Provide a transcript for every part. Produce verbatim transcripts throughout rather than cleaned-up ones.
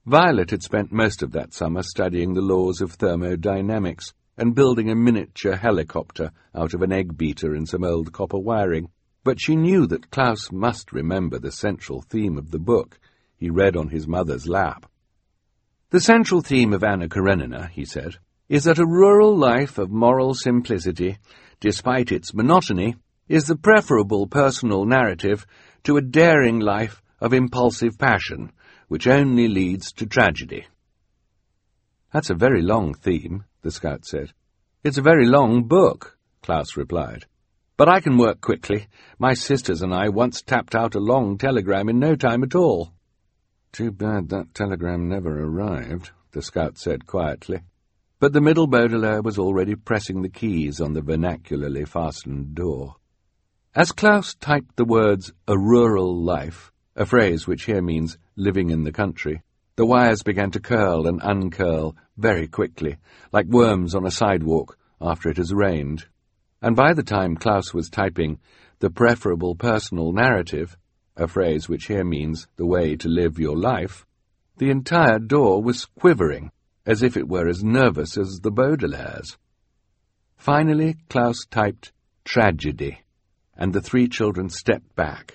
Violet had spent most of that summer studying the laws of thermodynamics and building a miniature helicopter out of an egg beater and some old copper wiring, but she knew that Klaus must remember the central theme of the book he read on his mother's lap. The central theme of Anna Karenina, he said, is that a rural life of moral simplicity, despite its monotony, is the preferable personal narrative to a daring life of impulsive passion, which only leads to tragedy. That's a very long theme, the scout said. It's a very long book, Klaus replied. But I can work quickly. My sisters and I once tapped out a long telegram in no time at all. Too bad that telegram never arrived, the scout said quietly. But the middle Baudelaire was already pressing the keys on the vernacularly fastened door. As Klaus typed the words, a rural life, a phrase which here means living in the country, the wires began to curl and uncurl very quickly, like worms on a sidewalk after it has rained. And by the time Klaus was typing the preferable personal narrative, a phrase which here means the way to live your life, the entire door was quivering, as if it were as nervous as the Baudelaires. Finally, Klaus typed tragedy, and the three children stepped back.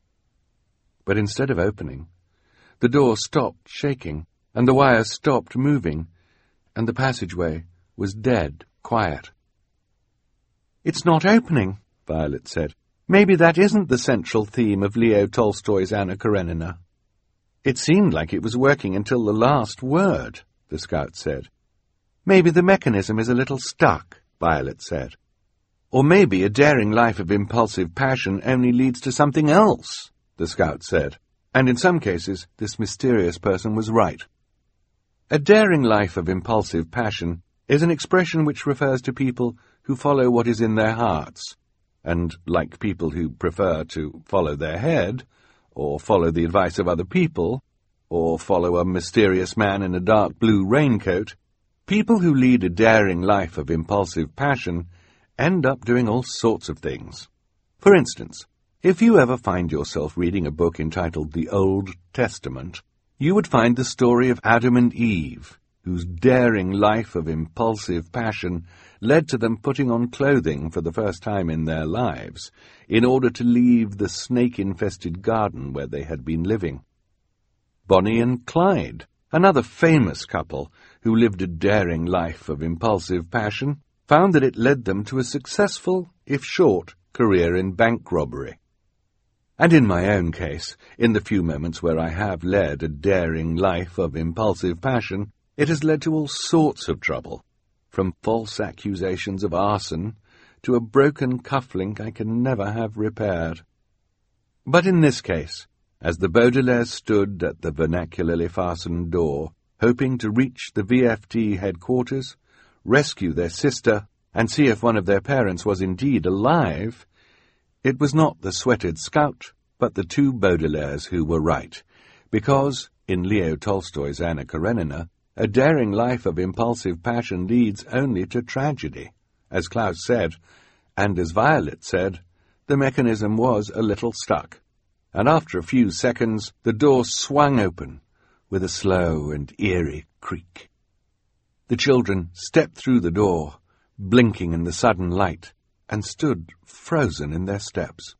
But instead of opening, the door stopped shaking, and the wires stopped moving, and the passageway was dead quiet. "It's not opening," Violet said. "Maybe that isn't the central theme of Leo Tolstoy's Anna Karenina." "It seemed like it was working until the last word," the scout said. "Maybe the mechanism is a little stuck," Violet said. "Or maybe a daring life of impulsive passion only leads to something else," the scout said. And in some cases, this mysterious person was right. A daring life of impulsive passion is an expression which refers to people who follow what is in their hearts, and, like people who prefer to follow their head, or follow the advice of other people, or follow a mysterious man in a dark blue raincoat, people who lead a daring life of impulsive passion end up doing all sorts of things. For instance, if you ever find yourself reading a book entitled The Old Testament, you would find the story of Adam and Eve, whose daring life of impulsive passion led to them putting on clothing for the first time in their lives, in order to leave the snake-infested garden where they had been living. Bonnie and Clyde, another famous couple who lived a daring life of impulsive passion, found that it led them to a successful, if short, career in bank robbery. And in my own case, in the few moments where I have led a daring life of impulsive passion, it has led to all sorts of trouble, from false accusations of arson to a broken cufflink I can never have repaired. But in this case, as the Baudelaires stood at the vernacularly fastened door, hoping to reach the V F T headquarters, rescue their sister, and see if one of their parents was indeed alive, it was not the sweated scout, but the two Baudelaires who were right, because, in Leo Tolstoy's Anna Karenina, a daring life of impulsive passion leads only to tragedy. As Klaus said, and as Violet said, the mechanism was a little stuck, and after a few seconds the door swung open with a slow and eerie creak. The children stepped through the door, blinking in the sudden light, and stood frozen in their steps.